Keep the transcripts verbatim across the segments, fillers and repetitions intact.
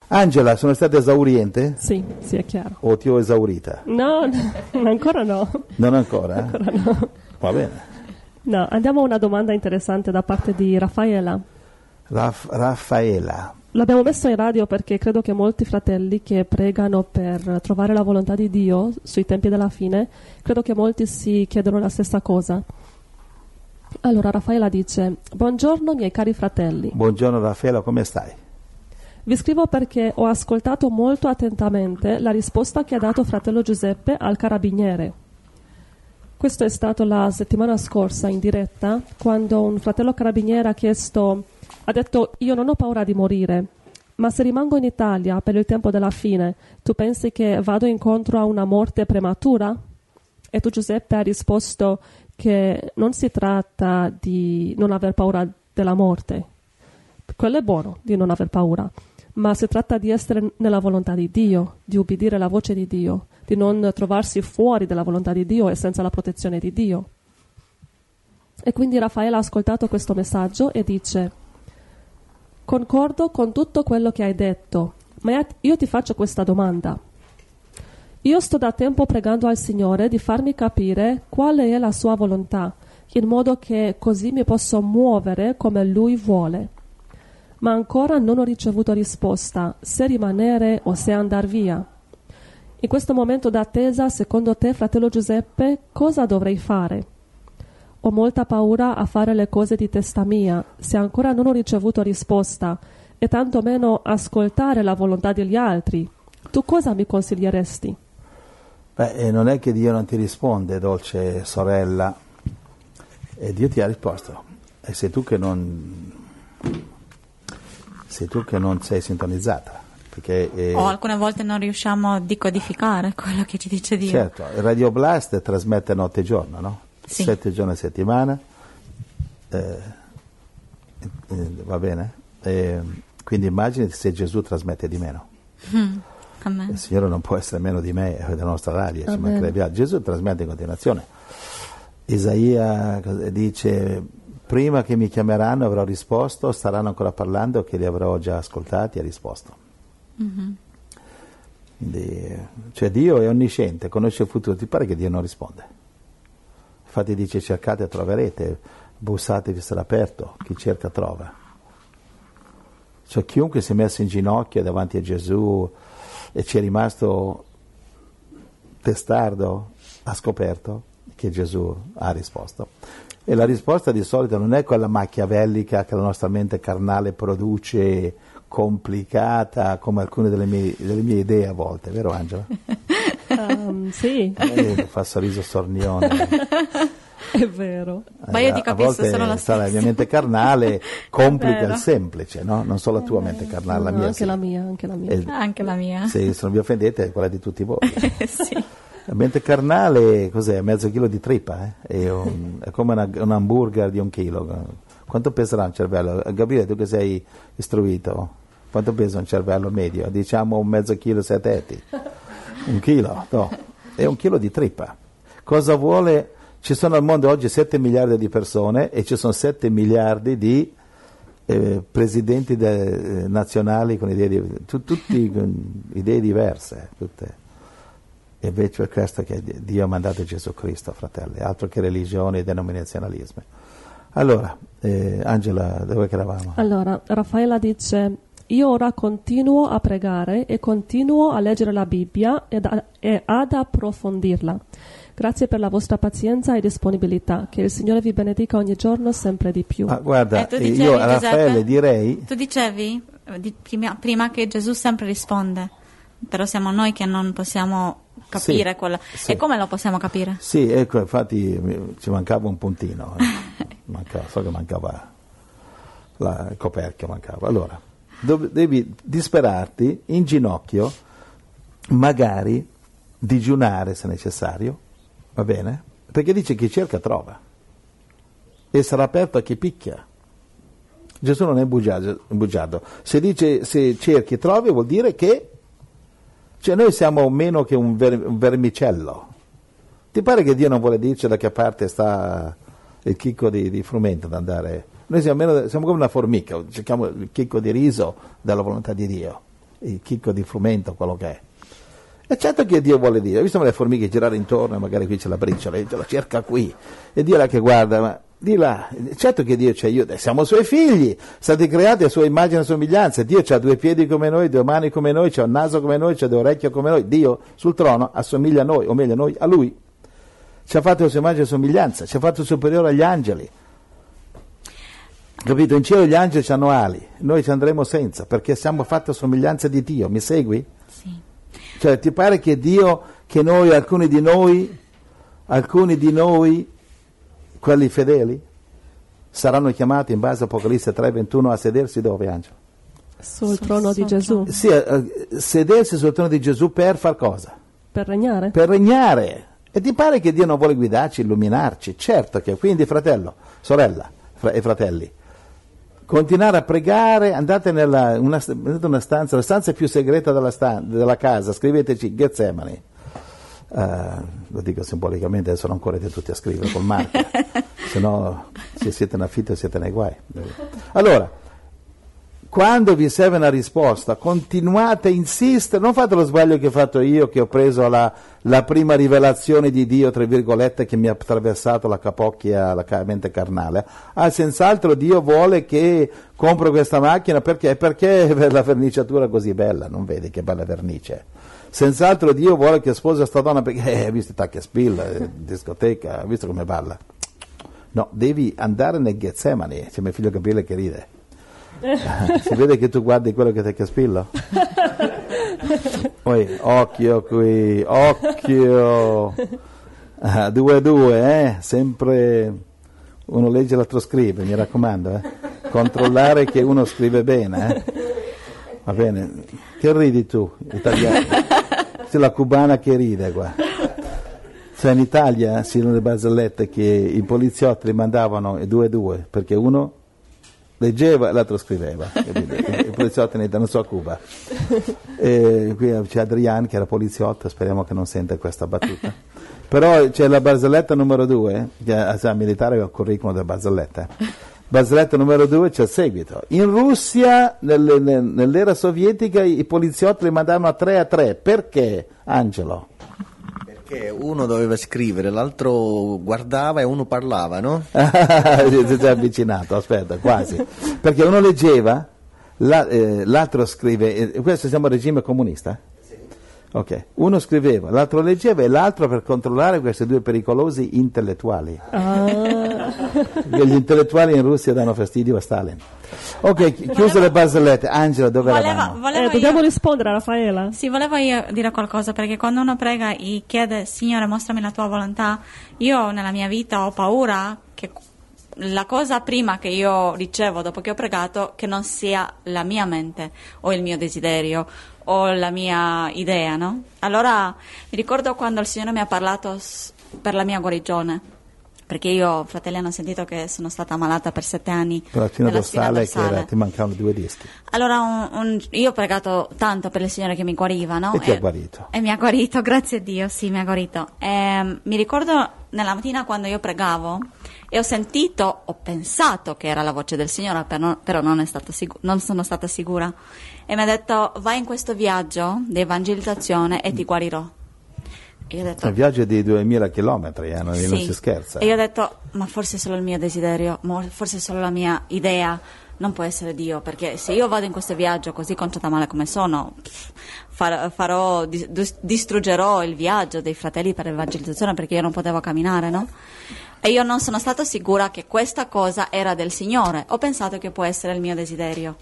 Angela, sono stata esauriente? Sì, sì, è chiaro. O ti ho esaurita? No, no, ancora no. Non ancora? Ancora no. Va bene. No, andiamo a una domanda interessante da parte di Raffaella. Raff- Raffaella. L'abbiamo messo in radio perché credo che molti fratelli che pregano per trovare la volontà di Dio sui tempi della fine, credo che molti si chiedono la stessa cosa. Allora Raffaella dice: buongiorno miei cari fratelli. Buongiorno Raffaella, come stai? Vi scrivo perché ho ascoltato molto attentamente la risposta che ha dato fratello Giuseppe al carabiniere. Questo è stato la settimana scorsa in diretta, quando un fratello carabiniere ha chiesto, ha detto: io non ho paura di morire, ma se rimango in Italia per il tempo della fine, tu pensi che vado incontro a una morte prematura? E tu, Giuseppe, ha risposto che non si tratta di non aver paura della morte, quello è buono di non aver paura, ma si tratta di essere nella volontà di Dio, di ubbidire la voce di Dio, di non trovarsi fuori dalla volontà di Dio e senza la protezione di Dio. E quindi Raffaele ha ascoltato questo messaggio e dice: concordo con tutto quello che hai detto, ma io ti faccio questa domanda. Io sto da tempo pregando al Signore di farmi capire quale è la sua volontà, in modo che così mi posso muovere come Lui vuole. Ma ancora non ho ricevuto risposta, se rimanere o se andar via. In questo momento d'attesa, secondo te, fratello Giuseppe, cosa dovrei fare? Ho molta paura a fare le cose di testa mia, se ancora non ho ricevuto risposta, e tantomeno ascoltare la volontà degli altri. Tu cosa mi consiglieresti? Beh, eh, non è che Dio non ti risponde, dolce sorella, e Dio ti ha risposto. E sei tu che non, sei tu che non sei sintonizzata. Perché, eh, o alcune volte non riusciamo a decodificare quello che ci dice Dio. Certo, il Radio Blast trasmette notte e giorno, no? Sì. Sette giorni a settimana, eh, eh, va bene? Eh, quindi immagini se Gesù trasmette di meno. Mm. Amen. Il Signore non può essere meno di me e della nostra radio, ci mancherebbe. Gesù trasmette in continuazione. Isaia dice: prima che mi chiameranno avrò risposto, staranno ancora parlando che li avrò già ascoltati e risposto. Mm-hmm. Quindi, cioè Dio è onnisciente, conosce il futuro. Ti pare che Dio non risponde? Infatti dice: cercate e troverete, bussate vi sarà aperto, chi cerca trova. Cioè chiunque si è messo in ginocchio davanti a Gesù e ci è rimasto testardo, ha scoperto che Gesù ha risposto. E la risposta di solito non è quella machiavellica che la nostra mente carnale produce, complicata, come alcune delle mie, delle mie idee a volte, vero Angela? Um, sì. Eh, fa sorriso sornione. È vero. Eh, ma io ti capisco, sono la stessa. La mia mente carnale complica il semplice, no? Non solo la tua mente carnale, no, la mia. Anche sì. la mia, anche la mia. E, anche la mia. Se non vi offendete è quella di tutti voi. Sì. La mente carnale cos'è? Mezzo chilo di trippa, eh? È, un, è come una, un hamburger di un chilo. Quanto peserà un cervello? Gabriele, tu che sei istruito, quanto pesa un cervello medio? Diciamo un mezzo chilo, sette etti. Un chilo, no. È un chilo di trippa. Cosa vuole? Ci sono al mondo oggi sette miliardi di persone e ci sono sette miliardi di eh, presidenti de, eh, nazionali con idee, di, tu, tutti con idee diverse. Tutte. E invece è questo che Dio ha mandato Gesù Cristo, fratelli, altro che religione e denominazionalismo. Allora, eh, Angela, dove che eravamo? Allora, Raffaella dice: io ora continuo a pregare e continuo a leggere la Bibbia ed a, e ad approfondirla. Grazie per la vostra pazienza e disponibilità. Che il Signore vi benedica ogni giorno sempre di più. Ah, guarda, eh, dicevi, io a Raffaele Giuseppe, direi... Tu dicevi di, prima, prima che Gesù sempre risponde, però siamo noi che non possiamo capire sì, quella. Sì. E come lo possiamo capire? Sì, ecco, infatti ci mancava un puntino. Eh. mancava, so che mancava la, il coperchio, mancava. Allora, dov- devi disperarti in ginocchio, magari digiunare se necessario, va bene? Perché dice chi cerca trova e sarà aperto a chi picchia. Gesù non è bugiardo, bugiardo. Se dice se cerchi trovi vuol dire che cioè noi siamo meno che un, ver- un vermicello. Ti pare che Dio non vuole dirci da che parte sta il chicco di, di frumento da andare? Noi siamo, meno, siamo come una formica, cerchiamo il chicco di riso dalla volontà di Dio. il chicco di frumento, quello che è. E certo che Dio vuole dire, ho visto le formiche girare intorno, magari qui c'è la briciola, e la cerca qui, e Dio là che guarda, ma di là, certo che Dio ci aiuta, siamo suoi figli, stati creati a sua immagine e somiglianza, Dio ha due piedi come noi, due mani come noi, c'ha un naso come noi, c'ha due orecchie come noi, Dio sul trono assomiglia a noi, o meglio noi a Lui, ci ha fatto la sua immagine e somiglianza, ci ha fatto superiore agli angeli, capito? In cielo gli angeli hanno ali, noi ci andremo senza, perché siamo fatti a somiglianza di Dio, mi segui? Sì. Cioè ti pare che Dio, che noi, alcuni di noi, alcuni di noi, quelli fedeli, saranno chiamati in base a Apocalisse tre ventuno a sedersi dove, Angelo? Sul trono di Gesù. Sì, eh, sedersi sul trono di Gesù per far cosa? Per regnare. Per regnare. E ti pare che Dio non vuole guidarci, illuminarci? Certo che, quindi fratello, sorella fra- e fratelli, continuare a pregare, andate nella una, una stanza, la stanza più segreta della, stan- della casa, scriveteci Getsemani. Uh, lo dico simbolicamente, adesso non correte tutti a scrivere col marchio, se no se siete in affitto siete nei guai. Allora, quando vi serve una risposta, continuate a insistere, non fate lo sbaglio che ho fatto io, che ho preso la, la prima rivelazione di Dio, tra virgolette, che mi ha attraversato la capocchia, la mente carnale. Ah, senz'altro Dio vuole che compro questa macchina, perché? Perché la verniciatura è così bella, non vedi che bella vernice? Senz'altro Dio vuole che sposi sta donna, perché eh, hai visto tacchi a spilla, eh, discoteca, hai visto come balla? No, devi andare nel Getsemani, c'è mio figlio Gabriele che ride. Si vede che tu guardi quello che ti caspillo? Poi, occhio qui, occhio, ah, due a due, eh? Sempre uno legge e l'altro scrive, mi raccomando, eh? Controllare che uno scrive bene, eh? Va bene, che ridi tu, italiano? C'è la cubana che ride qua. Cioè in Italia si sono le barzellette che i poliziotti li mandavano due a due, perché uno leggeva e l'altro scriveva, i poliziotti ne danno, non so, a Cuba. E qui c'è Adrian che era poliziotto, speriamo che non senta questa battuta. Però c'è la barzelletta numero due, che è militare è il curriculum delle barzellette. Barzelletta numero due c'è il seguito. In Russia, nelle, nell'era sovietica, i poliziotti li mandavano a tre a tre. Perché, Angelo? Perché uno doveva scrivere, l'altro guardava e uno parlava, no? Si è avvicinato, aspetta, quasi. Perché uno leggeva, la, eh, l'altro scrive, eh, questo siamo a regime comunista? Sì. Ok, uno scriveva, l'altro leggeva e l'altro per controllare questi due pericolosi intellettuali. Ah. Gli intellettuali in Russia danno fastidio a Stalin. Ok, chiuse volevo... le barzellette. Angela, dove voleva, eravamo? Volevo eh, dobbiamo io... rispondere a Raffaela. Sì, volevo io dire qualcosa, perché quando uno prega e chiede, Signore, mostrami la tua volontà, io nella mia vita ho paura che la cosa prima che io ricevo dopo che ho pregato, che non sia la mia mente o il mio desiderio o la mia idea, no? Allora mi ricordo quando il Signore mi ha parlato per la mia guarigione, perché io, fratelli, hanno sentito che sono stata malata per sette anni per la spina dorsale, dorsale. Che era, ti mancavano due dischi. Allora un, un, io ho pregato tanto per il Signore che mi guariva, no? E ti e, ha guarito. E mi ha guarito, grazie a Dio, sì, mi ha guarito. E, mi ricordo nella mattina quando io pregavo e ho sentito, ho pensato che era la voce del Signore, però, però non, è stata sicu- non sono stata sicura. E mi ha detto, vai in questo viaggio di evangelizzazione e ti guarirò. E io ho detto, un viaggio di duemila chilometri, eh, non, sì. non si scherza. E io ho detto, ma forse è solo il mio desiderio, forse è solo la mia idea, non può essere Dio, perché se io vado in questo viaggio così conciata male come sono, far, farò, dis, distruggerò il viaggio dei fratelli per l'evangelizzazione, perché io non potevo camminare, no? E io non sono stata sicura che questa cosa era del Signore, ho pensato che può essere il mio desiderio.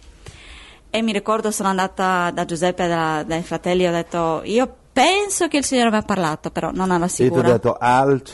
E mi ricordo, sono andata da Giuseppe e da, dai fratelli, ho detto, io penso che il Signore mi ha parlato, però non ero sicura. E ti ho detto, alt,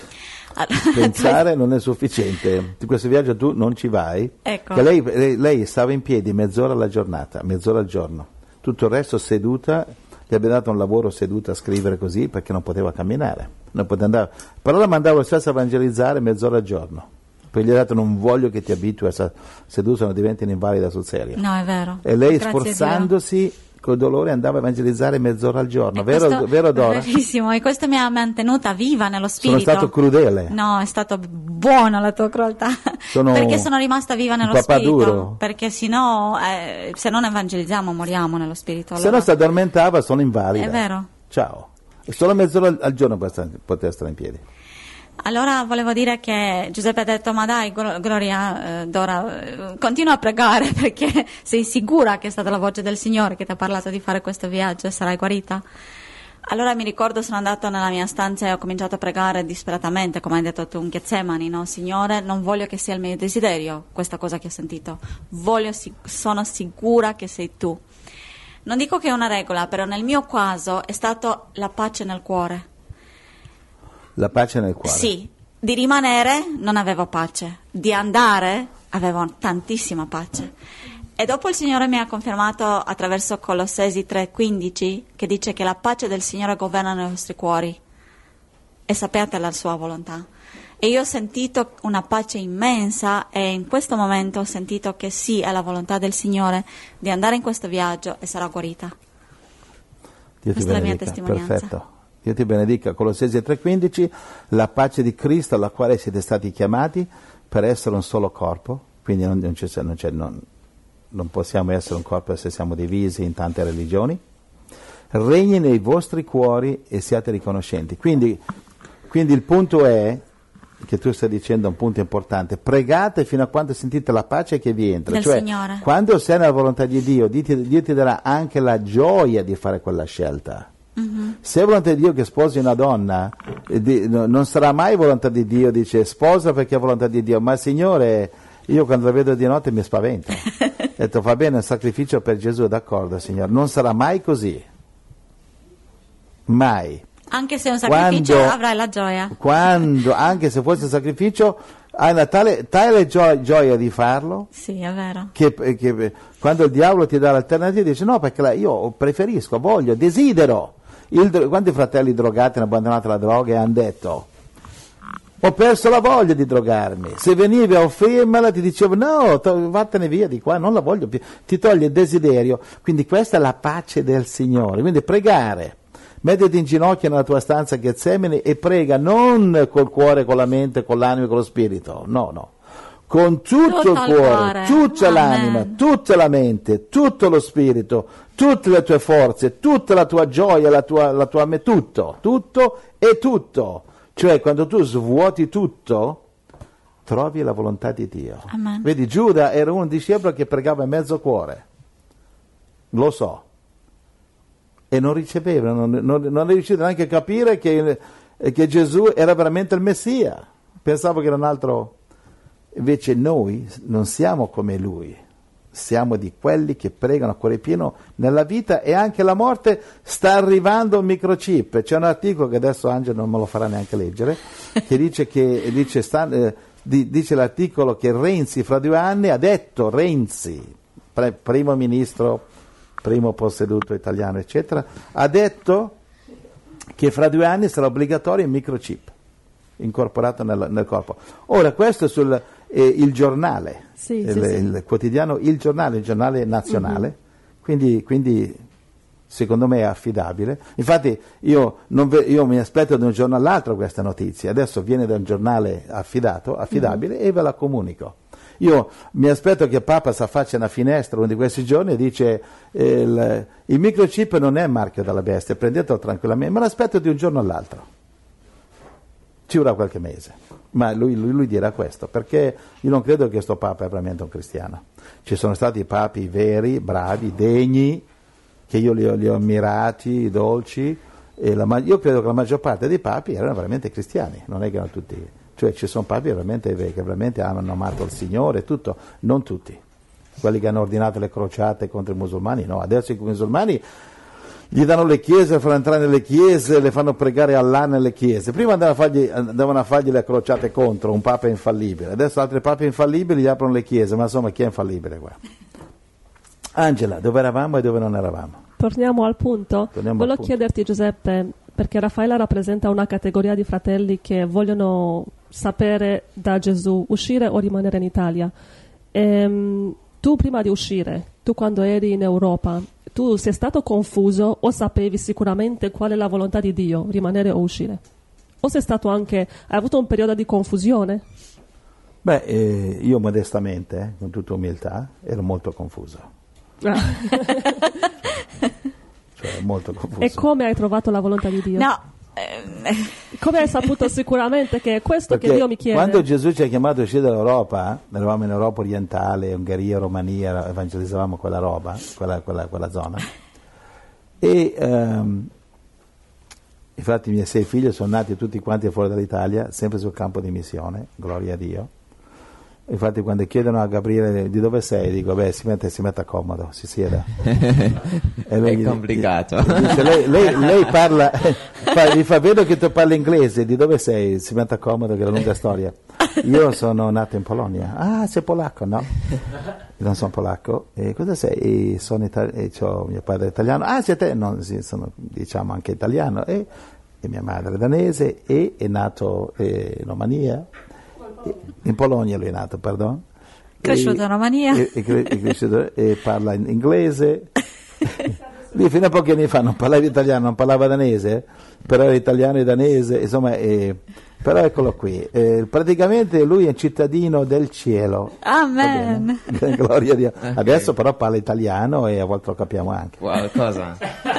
pensare non è sufficiente, di questo viaggio tu non ci vai, ecco. Che lei, lei stava in piedi mezz'ora alla giornata, mezz'ora al giorno, tutto il resto seduta, gli abbiamo dato un lavoro seduta a scrivere così perché non poteva camminare, non poteva andare, però la mandavo spesso a evangelizzare mezz'ora al giorno. Poi gli ha detto, non voglio che ti abitui a seduto, se non diventi invalida sul serio. No, è vero. E lei, Grazie sforzandosi, con dolore andava a evangelizzare mezz'ora al giorno, E vero, questo- vero Dora? Verissimo, e questo mi ha mantenuta viva nello spirito. Sono stato crudele. No, è stato buono la tua crudeltà. Sono perché sono rimasta viva un nello papà spirito. duro. Perché sennò, eh, se non evangelizziamo, moriamo nello spirito. Se Allora- no si addormentava, sono invalida. È vero. Ciao. E solo mezz'ora al- al giorno puoi stare, poter stare in piedi. Allora volevo dire che Giuseppe ha detto: ma dai, Glo- Gloria, eh, Dora, eh, continua a pregare perché sei sicura che è stata la voce del Signore che ti ha parlato di fare questo viaggio e sarai guarita? Allora mi ricordo, sono andata nella mia stanza e ho cominciato a pregare disperatamente, come hai detto tu in Getsemani, no? Signore, non voglio che sia il mio desiderio questa cosa che ho sentito, voglio, si- sono sicura che sei tu. Non dico che è una regola, però nel mio caso è stato la pace nel cuore. La pace nel cuore. Sì, di rimanere non avevo pace, di andare avevo tantissima pace. E dopo il Signore mi ha confermato attraverso Colossesi tre quindici che dice che la pace del Signore governa nei vostri cuori e sapete la sua volontà. E io ho sentito una pace immensa e in questo momento ho sentito che sì, è la volontà del Signore di andare in questo viaggio e sarò guarita. Dio ti Questa è la mia benedica. testimonianza. Perfetto. Dio ti benedica. Colossesi tre quindici, la pace di Cristo alla quale siete stati chiamati per essere un solo corpo, quindi non, non, c'è, non, c'è, non, non possiamo essere un corpo se siamo divisi in tante religioni, regni nei vostri cuori e siate riconoscenti. Quindi, quindi il punto è, che tu stai dicendo un punto importante, pregate fino a quando sentite la pace che vi entra, Del cioè Signore. quando sei nella volontà di Dio, Dio ti, Dio ti darà anche la gioia di fare quella scelta. Mm-hmm. Se è volontà di Dio che sposi una donna, eh, di- no- non sarà mai volontà di Dio, dice sposa perché è volontà di Dio, ma Signore, io quando la vedo di notte mi spavento. Ho detto va bene, un sacrificio per Gesù, d'accordo Signore, non sarà mai così, mai. Anche se è un sacrificio Quando- avrai la gioia. Quando, anche se fosse un sacrificio, hai una tale, tale gio- gioia di farlo, Sì, è vero. che, che quando il diavolo ti dà l'alternativa dice no, perché la- io preferisco, voglio, desidero. Il, dro- quando i fratelli drogati hanno abbandonato la droga e hanno detto ho perso la voglia di drogarmi, se venivi a offrirmela ti dicevo no, to- vattene via di qua, non la voglio più, ti toglie il desiderio. Quindi questa è la pace del Signore, quindi pregare, mettiti in ginocchio nella tua stanza Getsemani e prega non col cuore, con la mente, con l'anima e con lo spirito, no, no, con tutto, Tutto il il cuore, cuore. tutta Amen. l'anima, tutta la mente, tutto lo spirito, tutte le tue forze, tutta la tua gioia, la tua, la tua me- tutto, tutto e tutto. Cioè quando tu svuoti tutto, trovi la volontà di Dio. Amen. Vedi, Giuda era un discepolo che pregava a mezzo cuore, lo so, e non riceveva, non, non, non è riuscito neanche a capire che, che Gesù era veramente il Messia, pensavo che era un altro. Invece noi non siamo come lui, siamo di quelli che pregano a cuore pieno nella vita, e anche la morte sta arrivando un microchip. C'è un articolo che adesso Angelo non me lo farà neanche leggere, che dice che dice, sta, eh, di- dice l'articolo che Renzi fra due anni ha detto, Renzi, pre- primo ministro, primo posseduto italiano eccetera, ha detto che fra due anni sarà obbligatorio il microchip incorporato nel, nel corpo. Ora questo è sul eh, il giornale, Sì, il, sì, sì. il quotidiano Il Giornale, il giornale nazionale, Mhm. quindi, quindi secondo me è affidabile. Infatti io, non ve- io mi aspetto da un giorno all'altro questa notizia, adesso viene da un giornale affidato, affidabile, e ve la comunico. Io mi aspetto che Papa si affaccia una finestra uno di questi giorni e dice eh, il, il microchip non è marchio della bestia, prendetelo tranquillamente, me l'aspetto di un giorno all'altro. Ci vorrà qualche mese, ma lui, lui, lui dirà questo, perché io non credo che questo Papa è veramente un cristiano. Ci sono stati papi veri, bravi, degni, che io li ho, li ho ammirati, dolci, e la, ma- io credo che la maggior parte dei papi erano veramente cristiani, non è che erano tutti, cioè ci sono papi veramente, che veramente hanno amato il Signore e tutto, non tutti. Quelli che hanno ordinato le crociate contro i musulmani, no, adesso i musulmani gli danno le chiese, le fanno entrare nelle chiese, le fanno pregare Allah nelle chiese. Prima andavano a fargli, andavano a fargli le crociate contro un papa infallibile, adesso altri papi infallibili gli aprono le chiese, ma insomma chi è infallibile qua? Angela, dove eravamo e dove non eravamo? Torniamo al punto. Torniamo Volevo al punto. chiederti, Giuseppe, perché Raffaella rappresenta una categoria di fratelli che vogliono sapere da Gesù uscire o rimanere in Italia. Ehm, tu prima di uscire, tu quando eri in Europa, tu sei stato confuso o sapevi sicuramente qual è la volontà di Dio, rimanere o uscire? O sei stato anche, hai avuto un periodo di confusione? Beh, eh, io modestamente, eh, con tutta umiltà, ero molto confuso. Ah. Cioè, molto confuso. E come hai trovato la volontà di Dio? No. eh, Come hai saputo sicuramente che è questo Perché che Dio mi chiede? quando Gesù ci ha chiamato a uscire dall'Europa, eravamo in Europa orientale, Ungheria, Romania, evangelizzavamo quella roba, quella, quella, quella zona. E ehm, infatti i miei sei figli sono nati tutti quanti fuori dall'Italia, sempre sul campo di missione, gloria a Dio. Infatti quando chiedono a Gabriele di dove sei, dico beh si mette, si metta comodo, si sieda. E È complicato. Dice, lei, lei, lei parla, fa, gli fa vedo che tu parli inglese, di dove sei? Si metta comodo che è una lunga storia. Io sono nato in Polonia. Ah, sei polacco? No, io non sono polacco. E cosa sei? E sono itali- e c'ho mio padre italiano. Ah, sei te? No, sì, sono diciamo anche italiano. E, e mia madre è danese e è nato eh, in Romania. In Polonia lui è nato, perdono. Cresciuto in Romania. E, e, cre- e, cresciuto, e parla in inglese. Lui fino a pochi anni fa non parlava italiano, non parlava danese, però era italiano e danese, insomma, eh, però eccolo qui. Eh, praticamente lui è un cittadino del cielo. Amen. Gloria a Dio. Okay. Adesso però parla italiano e a volte lo capiamo anche. Wow, cosa?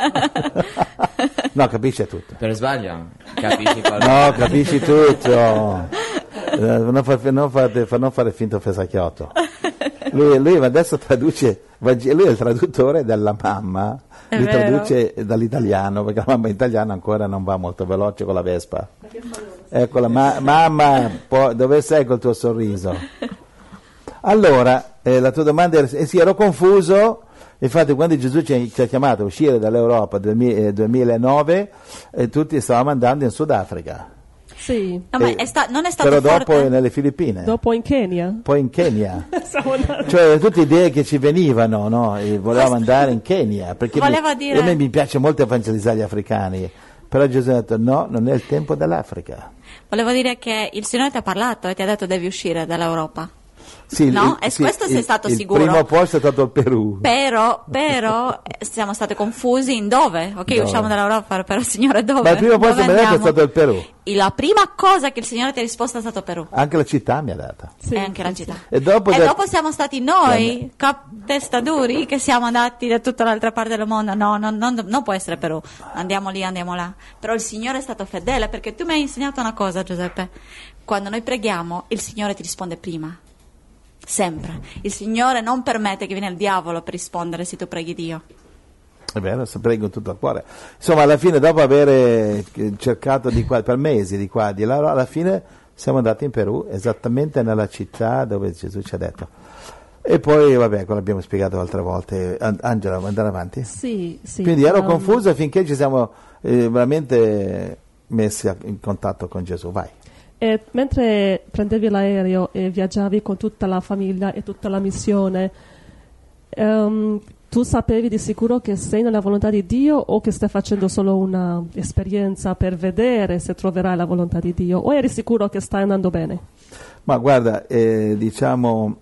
No, capisce tutto. Per sbaglio? Capisci qualcosa? No, capisci tutto. Eh, non, fa, non, fate, fa, non fare finto fesacchiotto. Lui, lui adesso traduce, lui è il traduttore della mamma, È lui vero. traduce dall'italiano, perché la mamma italiana ancora non va molto veloce con la Vespa. Eccola, ma, mamma, po- dove sei col tuo sorriso? Allora, eh, la tua domanda era, eh sì, ero confuso. Infatti quando Gesù ci, ci ha chiamato a uscire dall'Europa nel duemila- eh, duemilanove, eh, tutti stavamo andando in Sudafrica. Sì, No, ma Eh, è sta- non è stato però dopo forte. nelle Filippine, dopo in Kenya. poi in Kenya. Siamo andati. Cioè tutte idee che ci venivano, no? E volevamo andare in Kenya, perché Voleva mi, dire- a me mi piace molto evangelizzare gli africani, però Gesù ha detto no, non è il tempo dell'Africa. Volevo dire che il Signore ti ha parlato e ti ha detto devi uscire dall'Europa. Sì, No? il- E sì, questo sei il- stato il sicuro. primo posto è stato il Perù. Però, però eh, siamo stati confusi in dove? Ok, Dove? usciamo dall'Europa, però Signore dove? Ma il primo posto Dove mi ha detto è andiamo? stato il Perù. E la prima cosa che il Signore ti ha risposto è stato Perù. Anche la città mi ha data. Sì, e anche la sì, città. E dopo, E da- dopo siamo stati noi, cap- testa duri, che siamo andati da tutta l'altra parte del mondo. No, no, non, non può essere Perù. Andiamo lì, andiamo là. Però il Signore è stato fedele, perché tu mi hai insegnato una cosa, Giuseppe. Quando noi preghiamo, il Signore ti risponde prima. Sempre. Il Signore non permette che viene il diavolo per rispondere se tu preghi Dio. È vero, se prego tutto il cuore. Insomma, alla fine, dopo aver eh, cercato di qua, per mesi di qua e di là, alla fine siamo andati in Perù, esattamente nella città dove Gesù ci ha detto. E poi, vabbè, quello l'abbiamo spiegato altre volte. An- Angela, vuoi andare avanti? sì, sì. Quindi ero Um, confuso finché ci siamo eh, veramente messi a- in contatto con Gesù. Vai. E mentre prendevi l'aereo e viaggiavi con tutta la famiglia e tutta la missione, ehm, tu sapevi di sicuro che sei nella volontà di Dio o che stai facendo solo una esperienza per vedere se troverai la volontà di Dio? O eri sicuro che stai andando bene? Ma guarda, eh, diciamo,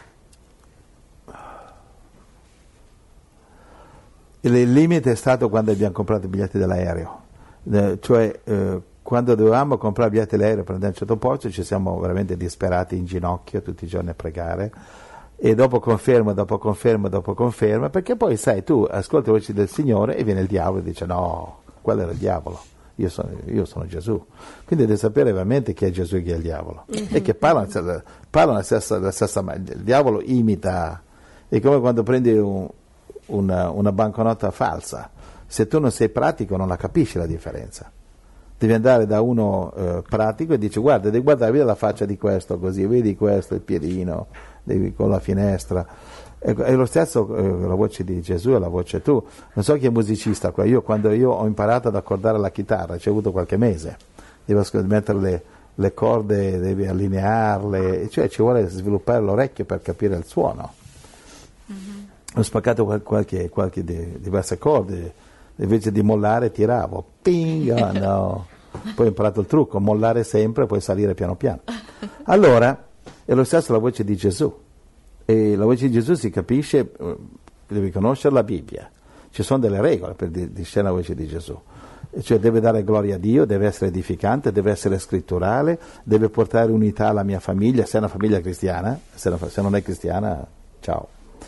il limite è stato quando abbiamo comprato i biglietti dell'aereo, Eh, cioè eh, quando dovevamo comprare i biglietti dell'aereo per andare a un certo posto ci siamo veramente disperati in ginocchio tutti i giorni a pregare e dopo conferma, dopo conferma, dopo conferma, perché poi sai, tu ascolti le voci del Signore e viene il diavolo e dice no, quello era il diavolo. Io sono, io sono Gesù, quindi devi sapere veramente chi è Gesù e chi è il diavolo, mm-hmm. e che parlano, parlano la stessa, la stessa maniera. Il diavolo imita, è come quando prendi un, una, una banconota falsa, se tu non sei pratico non la capisci la differenza, devi andare da uno eh, pratico e dici guarda, devi guardare, vedi la faccia di questo così, vedi questo, il piedino, devi, con la finestra. È lo stesso, eh, la voce di Gesù e la voce tu. Non so chi è musicista qua, io quando io ho imparato ad accordare la chitarra ci ho avuto qualche mese, devo mettere le, le corde, devi allinearle, cioè ci vuole sviluppare l'orecchio per capire il suono. Mm-hmm. Ho spaccato qual- qualche, qualche di, diverse corde, invece di mollare tiravo, ping, oh no. Poi ho imparato il trucco, mollare sempre e poi salire piano piano. Allora, è lo stesso la voce di Gesù. E la voce di Gesù si capisce, devi conoscere la Bibbia, ci sono delle regole per di- discernere la voce di Gesù. Cioè deve dare gloria a Dio, deve essere edificante, deve essere scritturale, deve portare unità alla mia famiglia, se è una famiglia cristiana, se non, se non è cristiana, ciao.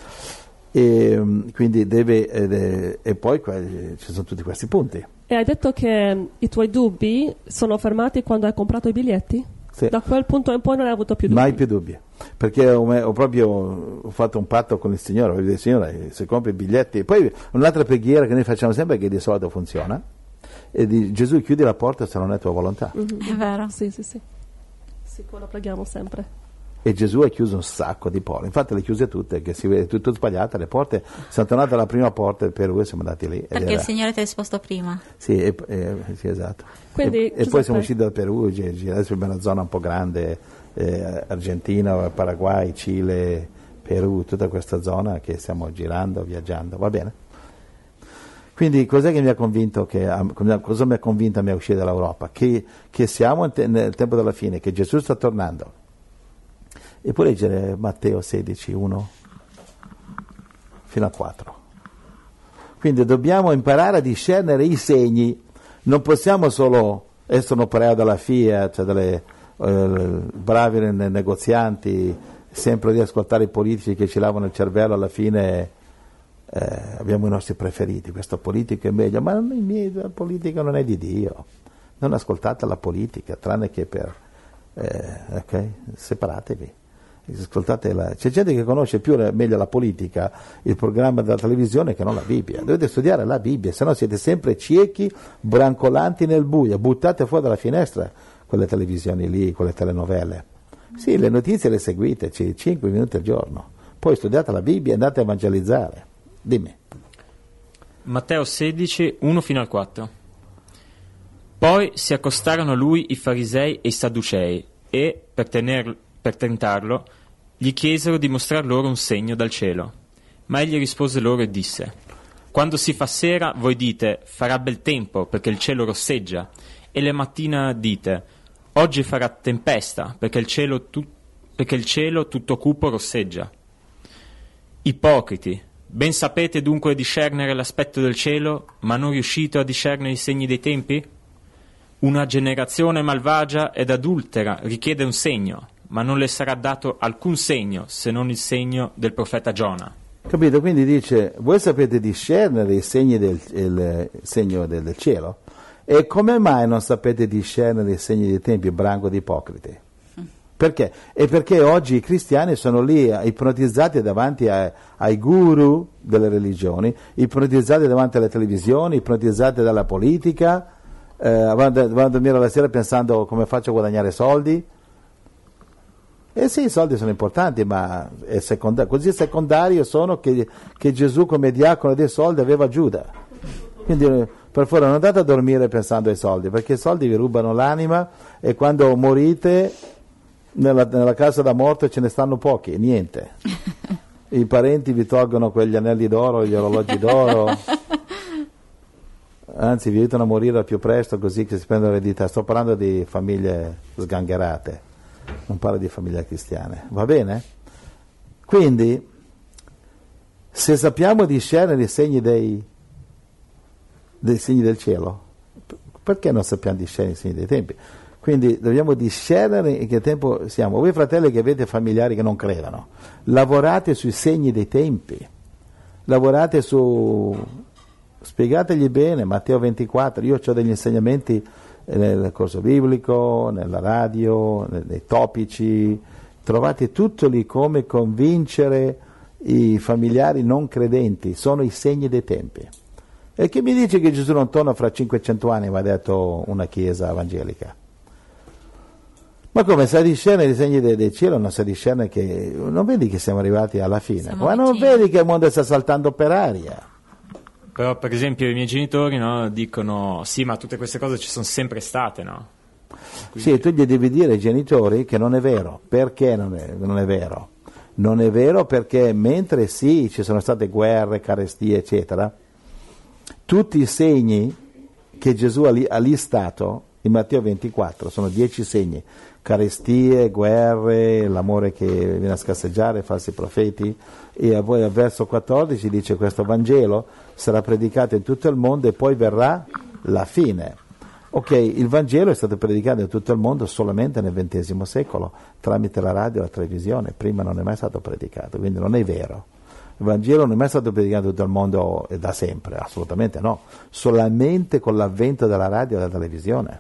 E, quindi deve, eh, e poi que- ci sono tutti questi punti. E hai detto che i tuoi dubbi sono fermati quando hai comprato i biglietti? Sì. Da quel punto in poi non hai avuto più dubbi? Mai più dubbi, perché ho, ho proprio ho fatto un patto con il Signore, ho detto, Signore, se compri i biglietti, poi un'altra preghiera che noi facciamo sempre, che di solito funziona, e di Gesù chiudi la porta se non è tua volontà. Mhm. È vero. Sì, sì, sì. Sì, quello preghiamo sempre. E Gesù ha chiuso un sacco di porte, infatti le chiuse tutte, che si vede tutto sbagliate, le porte, siamo tornati alla prima porta del Perù e siamo andati lì. ed Perché era- il Signore ti ha risposto prima. Sì, e- e- sì, esatto. Quindi, e, e Giuseppe- poi siamo usciti dal Perù, gi- gi- adesso abbiamo una zona un po' grande, eh, Argentina, Paraguay, Cile, Perù, tutta questa zona che stiamo girando, viaggiando, va bene? Quindi cos'è che mi ha convinto, che, cosa mi ha convinto a me a uscire dall'Europa? Che, che siamo nel tempo della fine, che Gesù sta tornando. E puoi leggere Matteo sedici, uno fino a quattro. Quindi dobbiamo imparare a discernere i segni, non possiamo solo essere un operaio della Fiat, cioè delle eh, bravi ne- negozianti, sempre di ascoltare i politici che ci lavano il cervello, alla fine eh, abbiamo i nostri preferiti, questo politico è meglio, ma non, i miei- la politica non è di Dio, non ascoltate la politica, tranne che per... Eh, ok? Separatevi. Ascoltate la... C'è gente che conosce più meglio la politica, il programma della televisione, che non la Bibbia. Dovete studiare la Bibbia, se no siete sempre ciechi, brancolanti nel buio. Buttate fuori dalla finestra quelle televisioni lì, quelle telenovelle. Sì, le notizie le seguite, cinque minuti al giorno. Poi studiate la Bibbia e andate a evangelizzare. Dimmi. Matteo sedici, uno fino al quattro. Poi si accostarono a lui i farisei e i sadducei e, per, tener, per tentarlo, gli chiesero di mostrar loro un segno dal cielo. Ma egli rispose loro e disse: quando si fa sera voi dite farà bel tempo perché il cielo rosseggia, e la mattina dite oggi farà tempesta perché il cielo, tu- perché il cielo tutto cupo rosseggia. Ipocriti, ben sapete dunque discernere l'aspetto del cielo, ma non riuscite a discernere i segni dei tempi? Una generazione malvagia ed adultera richiede un segno, ma non le sarà dato alcun segno se non il segno del profeta Giona. Capito? Quindi dice, voi sapete discernere i segni del il, il segno del, del cielo? E come mai non sapete discernere i segni dei tempi, branco di ipocriti? Perché? E perché oggi i cristiani sono lì ipnotizzati davanti a, ai guru delle religioni, ipnotizzati davanti alle televisioni, ipnotizzati dalla politica, eh, vanno a dormire la sera pensando come faccio a guadagnare soldi. E sì, i soldi sono importanti, ma è secondario. Così secondario sono che, che Gesù come diacono dei soldi aveva Giuda. Quindi per favore non andate a dormire pensando ai soldi, perché i soldi vi rubano l'anima e quando morite nella, nella casa da morte ce ne stanno pochi, niente. I parenti vi tolgono quegli anelli d'oro, gli orologi d'oro, anzi vi aiutano a morire al più presto così che si prendono l'eredità. Sto parlando di famiglie sgangherate, non parlo di famiglie cristiane, va bene? Quindi se sappiamo discernere i segni dei, dei segni del cielo, perché non sappiamo discernere i segni dei tempi? Quindi dobbiamo discernere in che tempo siamo. Voi fratelli che avete familiari che non credono, lavorate sui segni dei tempi, lavorate su, spiegategli bene, Matteo ventiquattro, io ho degli insegnamenti nel corso biblico, nella radio, nei topici, trovate tutto lì come convincere i familiari non credenti, sono i segni dei tempi. E chi mi dice che Gesù non torna fra cinquecento anni, mi ha detto una chiesa evangelica? Ma come si discerne i segni del, del cielo, non si discerne che, non vedi che siamo arrivati alla fine? Siamo Ma non vicini. vedi che il mondo sta saltando per aria? Però per esempio i miei genitori, no, dicono sì, ma tutte queste cose ci sono sempre state, no? Quindi... Sì, tu gli devi dire ai genitori che non è vero. Perché non è, non è vero? Non è vero perché mentre sì, ci sono state guerre, carestie, eccetera, tutti i segni che Gesù ha, li, ha listato In Matteo ventiquattro sono dieci segni, carestie, guerre, l'amore che viene a scarseggiare, falsi profeti, e poi al verso quattordici dice questo Vangelo sarà predicato in tutto il mondo e poi verrà la fine. Ok, il Vangelo è stato predicato in tutto il mondo solamente nel ventesimo secolo, tramite la radio e la televisione, prima non è mai stato predicato, quindi non è vero. Il Vangelo non è mai stato predicato in tutto il mondo da sempre, assolutamente no, solamente con l'avvento della radio e della televisione.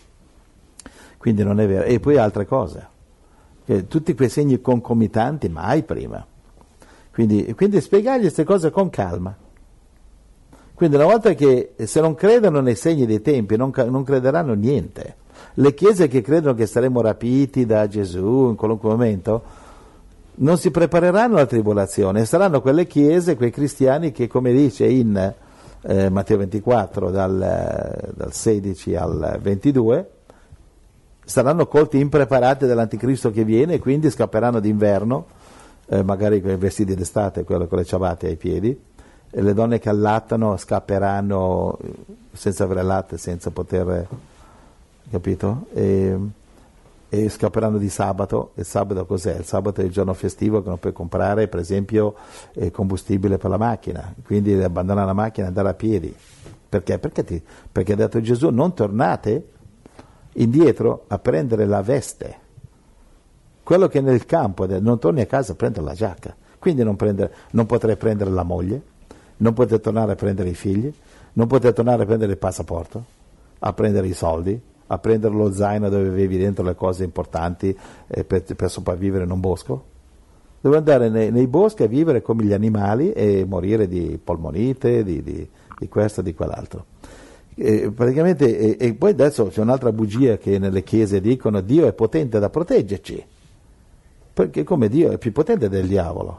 Quindi non è vero. E poi altre cose, che tutti quei segni concomitanti mai prima. Quindi, quindi spiegargli queste cose con calma. Quindi una volta che se non credono nei segni dei tempi non, non crederanno niente. Le chiese che credono che saremo rapiti da Gesù in qualunque momento non si prepareranno alla tribolazione, saranno quelle chiese, quei cristiani che, come dice in eh, Matteo ventiquattro dal, dal sedici al ventidue, saranno colti impreparati dall'anticristo che viene e quindi scapperanno d'inverno, eh, magari con i vestiti d'estate, quello con le ciabatte ai piedi, e le donne che allattano scapperanno senza avere latte, senza poter, capito? E, e scapperanno di sabato. Il sabato cos'è? Il sabato è il giorno festivo che non puoi comprare, per esempio, eh, combustibile per la macchina, quindi abbandonare la macchina e andare a piedi. Perché? Perché, ti, perché ha detto Gesù, non tornate indietro a prendere la veste. Quello che è nel campo, non torni a casa a prendere la giacca. Quindi non, prendere, non potrei prendere la moglie, non potete tornare a prendere i figli, non potete tornare a prendere il passaporto, a prendere i soldi, a prendere lo zaino dove avevi dentro le cose importanti eh, per, per sopravvivere in un bosco. Devo andare nei, nei boschi a vivere come gli animali e morire di polmonite, di, di, di questo e di quell'altro. E, praticamente, e, e poi adesso c'è un'altra bugia che nelle chiese dicono: Dio è potente da proteggerci, perché come Dio è più potente del diavolo.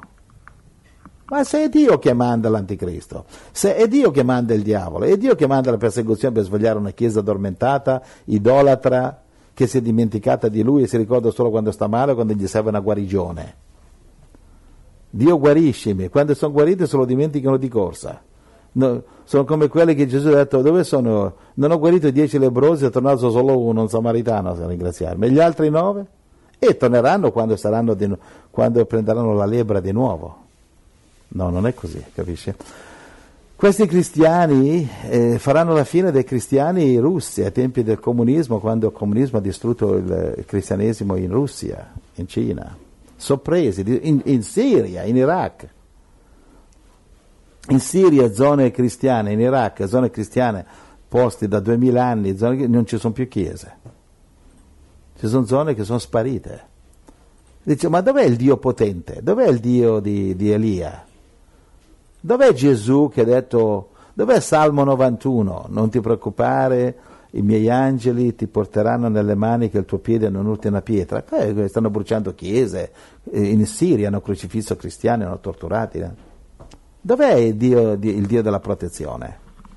Ma se è Dio che manda l'anticristo, se è Dio che manda il diavolo, è Dio che manda la persecuzione per svegliare una chiesa addormentata, idolatra, che si è dimenticata di lui e si ricorda solo quando sta male o quando gli serve una guarigione. Dio guariscimi, quando sono guariti se lo dimenticano di corsa. No, sono come quelli che Gesù ha detto: dove sono? Non ho guarito i dieci lebbrosi, è tornato solo uno, un samaritano a ringraziarmi. E gli altri nove? E torneranno quando, saranno di, quando prenderanno la lebbra di nuovo. No, non è così, capisci? Questi cristiani eh, faranno la fine dei cristiani russi ai tempi del comunismo, quando il comunismo ha distrutto il, il cristianesimo in Russia, in Cina, sorpresi, in, in Siria, in Iraq. In Siria zone cristiane, in Iraq zone cristiane posti da duemila anni, zone che non ci sono più chiese. Ci sono zone che sono sparite. Dice: ma dov'è il Dio potente? Dov'è il Dio di, di Elia? Dov'è Gesù che ha detto, dov'è Salmo novantuno? Non ti preoccupare, i miei angeli ti porteranno nelle mani che il tuo piede non urti una pietra. Eh, stanno bruciando chiese, in Siria hanno crocifisso cristiani, hanno torturati. Eh? Dov'è il Dio, il Dio della protezione?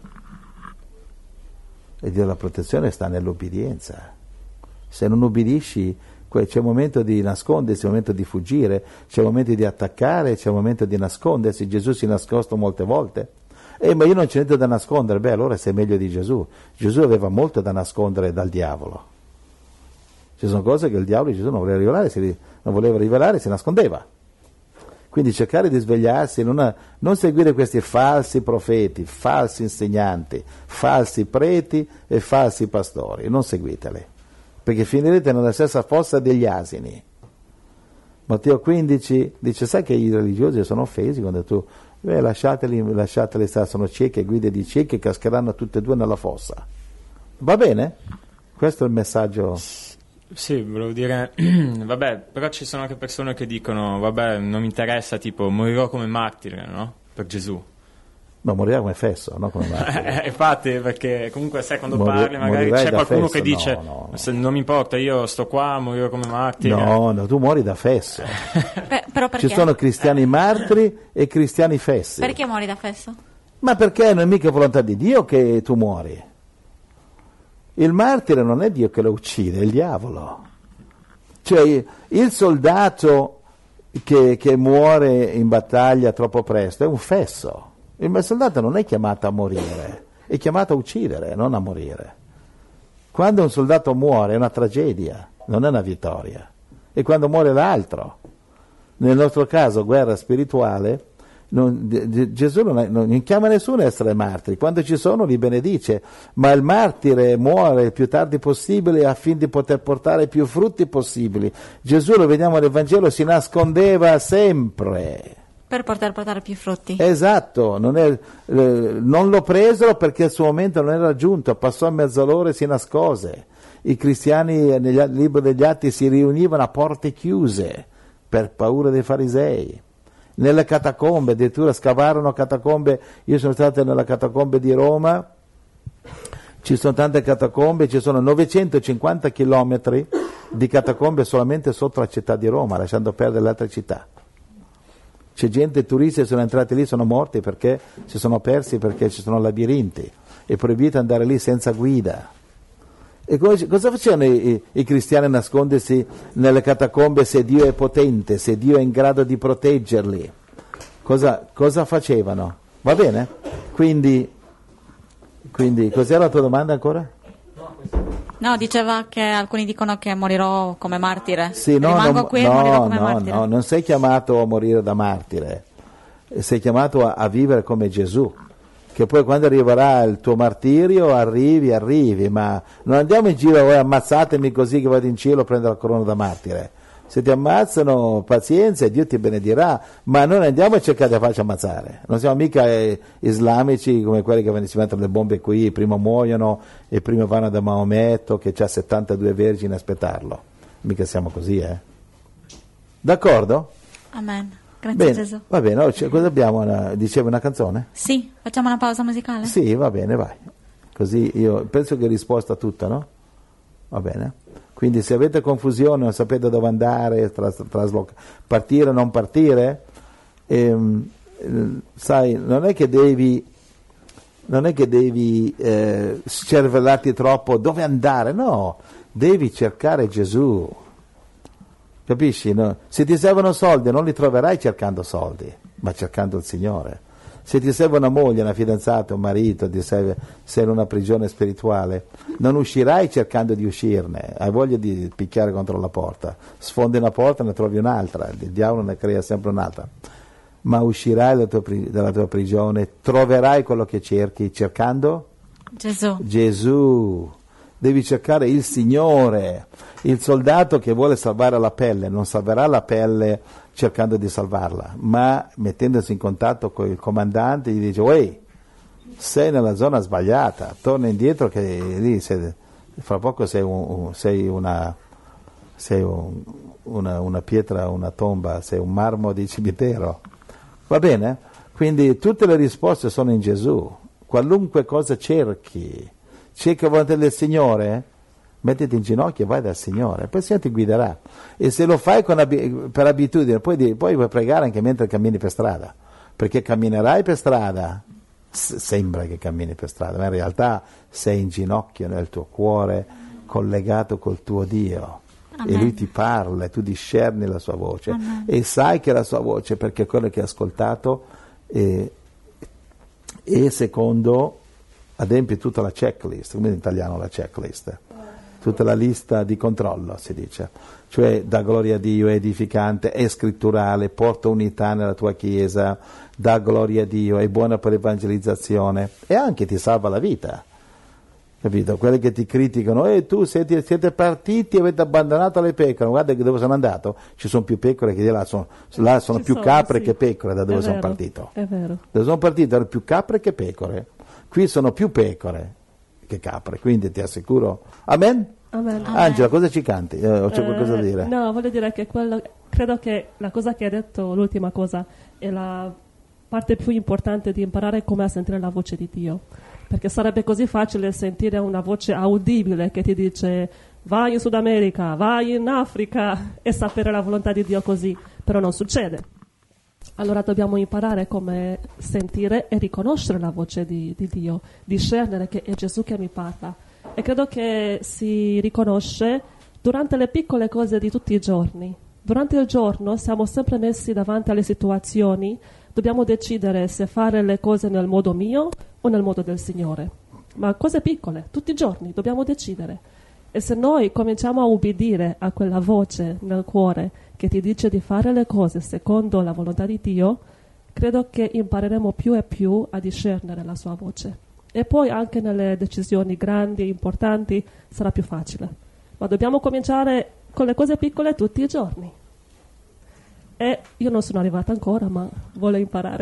Il Dio della protezione sta nell'obbedienza. Se non ubbidisci, c'è un momento di nascondersi, c'è un momento di fuggire, c'è un momento di attaccare, c'è un momento di nascondersi. Gesù si è nascosto molte volte. Eh, ma io non c'è niente da nascondere. Beh, allora sei meglio di Gesù. Gesù aveva molto da nascondere dal diavolo. Ci sono cose che il diavolo di Gesù non voleva rivelare, si, non voleva rivelare, si nascondeva. Quindi cercare di svegliarsi, non, non seguire questi falsi profeti, falsi insegnanti, falsi preti e falsi pastori. Non seguiteli, perché finirete nella stessa fossa degli asini. Matteo quindici dice: sai che i religiosi sono offesi quando tu beh, lasciateli, lasciateli stare, sono ciechi, guide di ciechi, cascheranno tutte e due nella fossa. Va bene? Questo è il messaggio. Sì, volevo dire, vabbè, però ci sono anche persone che dicono: vabbè, non mi interessa, tipo, morirò come martire, no? Per Gesù. No, morirà come fesso, no come martire. eh, infatti, perché comunque sai quando Mori- parli magari c'è qualcuno fesso, che dice no, no, no. Se non mi importa, io sto qua, morirò come martire. No, no, tu muori da fesso. Beh, però perché? Ci sono cristiani martiri e cristiani fessi. Perché muori da fesso? Ma perché non è mica volontà di Dio che tu muori. Il martire non è Dio che lo uccide, è il diavolo. Cioè il soldato che, che muore in battaglia troppo presto è un fesso. Il soldato non è chiamato a morire, è chiamato a uccidere, non a morire. Quando un soldato muore è una tragedia, non è una vittoria. E quando muore l'altro, nel nostro caso guerra spirituale, non, Gesù non, è, non chiama nessuno a essere martiri, quando ci sono li benedice, ma il martire muore il più tardi possibile affinché di poter portare più frutti possibili. Gesù, lo vediamo nel Vangelo, si nascondeva sempre. Per poter portare più frutti. Esatto, non, è, eh, non lo presero perché il suo momento non era giunto, passò a mezz'ora e si nascose. I cristiani nel libro degli Atti si riunivano a porte chiuse per paura dei farisei. Nelle catacombe, addirittura scavarono catacombe. Io sono stato nella catacombe di Roma, ci sono tante catacombe, ci sono novecentocinquanta chilometri di catacombe solamente sotto la città di Roma, lasciando perdere le altre città. C'è gente, turisti che sono entrati lì, sono morti perché si sono persi, perché ci sono labirinti. È proibito andare lì senza guida. E cosa facevano i, i, i cristiani a nascondersi nelle catacombe se Dio è potente, se Dio è in grado di proteggerli? Cosa, cosa facevano? Va bene? Quindi, quindi, cos'era la tua domanda ancora? No, diceva che alcuni dicono che morirò come martire. Sì, no, Rimango no, qui no, e morirò come no, martire. no, non sei chiamato a morire da martire, sei chiamato a, a vivere come Gesù. Che poi quando arriverà il tuo martirio arrivi, arrivi, ma non andiamo in giro, oh, ammazzatemi così che vado in cielo a prendere la corona da martire. Se ti ammazzano, pazienza, e Dio ti benedirà, ma non andiamo a cercare di farci ammazzare. Non siamo mica eh, islamici come quelli che si mettono le bombe qui, prima muoiono e prima vanno da Maometto che ha settantadue vergini a aspettarlo. Mica siamo così, eh? D'accordo? Amen. Grazie Bene, Gesù. va bene, oh, cioè, cosa abbiamo? Una, dicevi una canzone? Sì, facciamo una pausa musicale? Sì, va bene, vai. Così io penso che hai risposto a tutta, no? Va bene. Quindi se avete confusione, non sapete dove andare, tras, trasloc- partire o non partire, ehm, sai, non è che devi, non è che devi eh, scervellarti troppo dove andare, no, devi cercare Gesù. Capisci? No? Se ti servono soldi non li troverai cercando soldi, ma cercando il Signore. Se ti serve una moglie, una fidanzata, un marito, ti serve, sei in una prigione spirituale, non uscirai cercando di uscirne, hai voglia di picchiare contro la porta, sfondi una porta e ne trovi un'altra, il diavolo ne crea sempre un'altra, ma uscirai dalla tua, dalla tua prigione, troverai quello che cerchi, cercando Gesù. Gesù. Devi cercare il Signore. Il soldato che vuole salvare la pelle non salverà la pelle cercando di salvarla, ma mettendosi in contatto con il comandante gli dice: "Uè, sei nella zona sbagliata, torna indietro che lì sei, fra poco sei, un, sei, una, sei un, una, una pietra, una tomba, sei un marmo di cimitero". Va bene? Quindi tutte le risposte sono in Gesù. Qualunque cosa cerchi, cerca la volontà del Signore, mettiti in ginocchio e vai dal Signore, poi il Signore ti guiderà. E se lo fai con ab- per abitudine, poi, di- poi puoi pregare anche mentre cammini per strada, perché camminerai per strada, s- sembra che cammini per strada, ma in realtà sei in ginocchio nel tuo cuore, collegato col tuo Dio. Amen. E Lui ti parla e tu discerni la sua voce. Amen. E sai che è la sua voce perché è quello che hai ascoltato e, e secondo adempi tutta la checklist, come in italiano la checklist, tutta la lista di controllo si dice, cioè dà gloria a Dio, è edificante, è scritturale, porta unità nella tua chiesa, dà gloria a Dio, è buona per l'evangelizzazione e anche ti salva la vita, capito? Quelli che ti criticano, e eh, tu siete, siete partiti e avete abbandonato le pecore, guarda che dove sono andato, ci sono più pecore che di là, sono, là sono Ci più sono, capre sì. che pecore da dove È sono vero, partito. È vero. Dove sono partito erano più capre che pecore. Qui sono più pecore che capre, quindi ti assicuro. Amen? Amen. Angela, cosa ci canti? Eh, o c'è Eh, qualcosa da dire? No, voglio dire che quello, credo che la cosa che hai detto, l'ultima cosa, è la parte più importante di imparare come a sentire la voce di Dio. Perché sarebbe così facile sentire una voce audibile che ti dice vai in Sud America, vai in Africa e sapere la volontà di Dio così, però non succede. Allora dobbiamo imparare come sentire e riconoscere la voce di, di Dio, discernere che è Gesù che mi parla. E credo che si riconosce durante le piccole cose di tutti i giorni. Durante il giorno siamo sempre messi davanti alle situazioni, dobbiamo decidere se fare le cose nel modo mio o nel modo del Signore. Ma cose piccole, tutti i giorni dobbiamo decidere. E se noi cominciamo a ubbidire a quella voce nel cuore che ti dice di fare le cose secondo la volontà di Dio, credo che impareremo più e più a discernere la sua voce. E poi anche nelle decisioni grandi e importanti sarà più facile. Ma dobbiamo cominciare con le cose piccole tutti i giorni. E io non sono arrivata ancora, ma voglio imparare.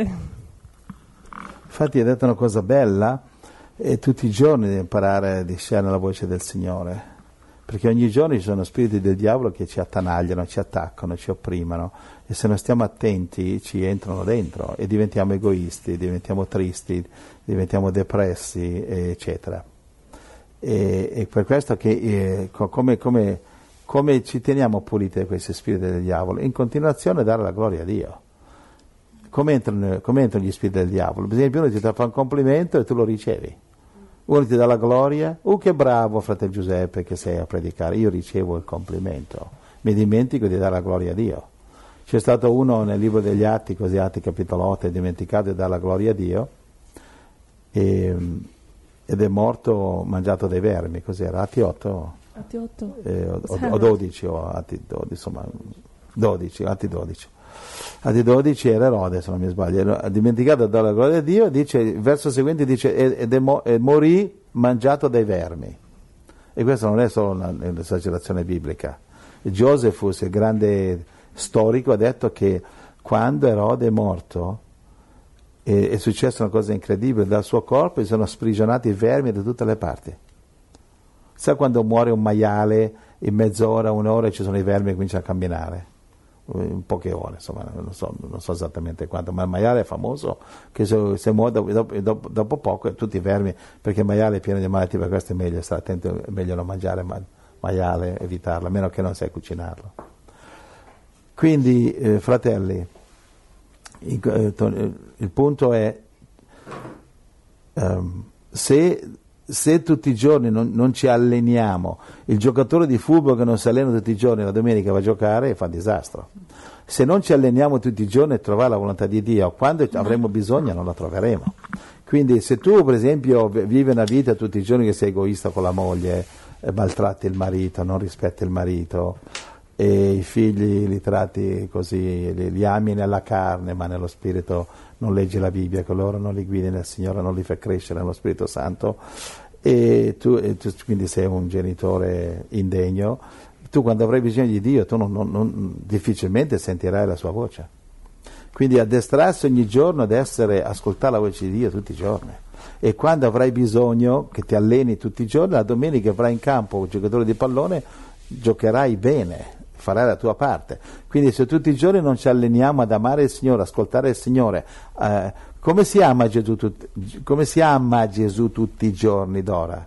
Infatti hai detto una cosa bella, e tutti i giorni devi imparare a discernere la voce del Signore. Perché ogni giorno ci sono spiriti del diavolo che ci attanagliano, ci attaccano, ci opprimono, e se non stiamo attenti ci entrano dentro e diventiamo egoisti, diventiamo tristi, diventiamo depressi, eccetera. E, e per questo che eh, come, come, come ci teniamo puliti da questi spiriti del diavolo? In continuazione a dare la gloria a Dio. Come entrano, come entrano gli spiriti del diavolo? Per esempio uno ti fa un complimento e tu lo ricevi. Uno ti dà la gloria, oh che bravo fratello Giuseppe che sei a predicare, io ricevo il complimento, mi dimentico di dare la gloria a Dio. C'è stato uno nel libro degli Atti, così Atti capitolo otto, è dimenticato di dare la gloria a Dio e, ed è morto mangiato dai vermi, cos'era? Atti otto? Atti otto? Eh, o, o, o dodici, o Atti dodici, insomma, dodici, Atti dodici. Atti dodici era Erode, se non mi sbaglio, ha dimenticato di dare la gloria a Dio, dice, il verso seguente dice, ed è mo- e morì mangiato dai vermi. E questa non è solo una, un'esagerazione biblica. Josephus, il grande storico, ha detto che quando Erode è morto è, è successa una cosa incredibile, dal suo corpo si sono sprigionati i vermi da tutte le parti. Sai quando muore un maiale, in mezz'ora, un'ora ci sono i vermi che cominciano a camminare? In poche ore, insomma, non so, non so esattamente quanto, ma il maiale è famoso che se, se muore dopo, dopo, dopo poco tutti i vermi, perché il maiale è pieno di malattie, per questo è meglio stare attento, è meglio non mangiare ma, maiale, evitarlo, a meno che non sai cucinarlo. Quindi eh, fratelli, il, eh, il punto è um, se se tutti i giorni non, non ci alleniamo, il giocatore di football che non si allena tutti i giorni, la domenica va a giocare e fa disastro. Se non ci alleniamo tutti i giorni a trovare la volontà di Dio, quando avremo bisogno non la troveremo. Quindi se tu per esempio vivi una vita tutti i giorni che sei egoista con la moglie, eh, maltratti il marito, non rispetti il marito, e i figli li tratti così, li, li ami nella carne ma nello spirito non leggi la Bibbia, che loro non li guidi nel Signore, non li fa crescere nello Spirito Santo, e tu, e tu quindi sei un genitore indegno, tu quando avrai bisogno di Dio tu non, non, non, difficilmente sentirai la sua voce. Quindi addestrarsi ogni giorno ad essere, ascoltare la voce di Dio tutti i giorni, e quando avrai bisogno che ti alleni tutti i giorni, la domenica avrai in campo un giocatore di pallone, giocherai bene, farai la tua parte. Quindi se tutti i giorni non ci alleniamo ad amare il Signore, ascoltare il Signore, eh, come si ama Gesù tutti, come si ama Gesù tutti i giorni, Dora?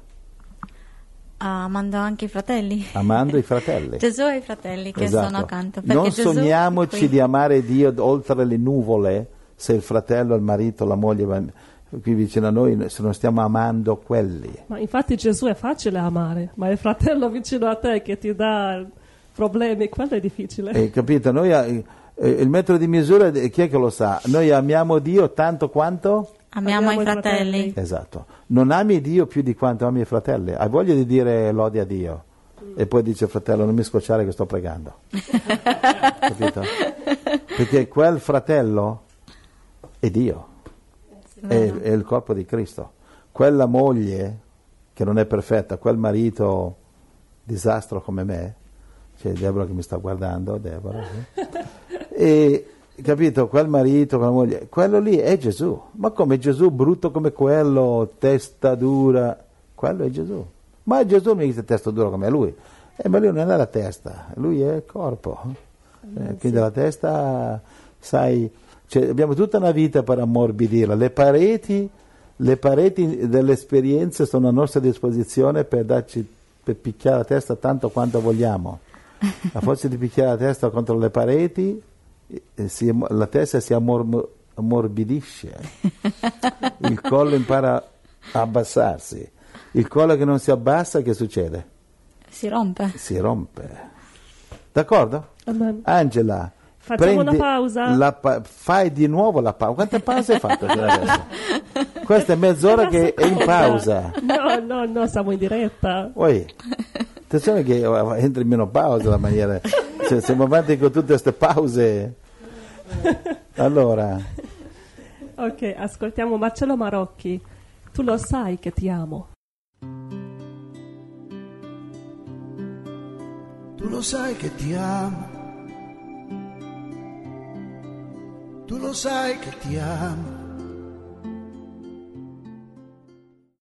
Amando anche i fratelli. Amando i fratelli. Gesù e i fratelli che esatto. sono accanto. Non Gesù sogniamoci qui... di amare Dio oltre le nuvole, se il fratello, il marito, la moglie qui vicino a noi, se non stiamo amando quelli. Ma infatti Gesù è facile amare, ma il fratello vicino a te che ti dà problemi, quello è difficile. Eh, capito? Noi, eh, il metro di misura, chi è che lo sa? Noi amiamo Dio tanto quanto? Amiamo, amiamo i fratelli. fratelli. Esatto. Non ami Dio più di quanto ami i fratelli. Hai voglia di dire lode a Dio mm. e poi dice fratello non mi scocciare che sto pregando. Capito? Perché quel fratello è Dio, è, è il corpo di Cristo. Quella moglie che non è perfetta, quel marito disastro come me, c'è Deborah che mi sta guardando, Deborah, sì? E capito, quel marito, quella moglie, quello lì è Gesù. Ma come Gesù brutto come quello, testa dura, quello è Gesù. Ma Gesù non dice testa dura come lui, eh, ma lui non è la testa, lui è il corpo. Eh, quindi la testa, sai, cioè, abbiamo tutta una vita per ammorbidirla. Le pareti, le pareti delle esperienze sono a nostra disposizione per darci, per picchiare la testa tanto quanto vogliamo. A forza di picchiare la testa contro le pareti, si, la testa si ammor, ammorbidisce, il collo impara a abbassarsi. Il collo che non si abbassa, che succede? Si rompe. Si rompe. D'accordo? Amen. Angela, facciamo una pausa. La pa- fai di nuovo la pausa. Quante pause hai fatto adesso? Questa è mezz'ora che è in pausa. No, no, no, siamo in diretta. Oi. Attenzione che entra in menopausa la maniera. Cioè, siamo avanti con tutte queste pause. Allora. Ok, ascoltiamo Marcello Marocchi. Tu lo sai che ti amo. Tu lo sai che ti amo. Tu lo sai che ti amo.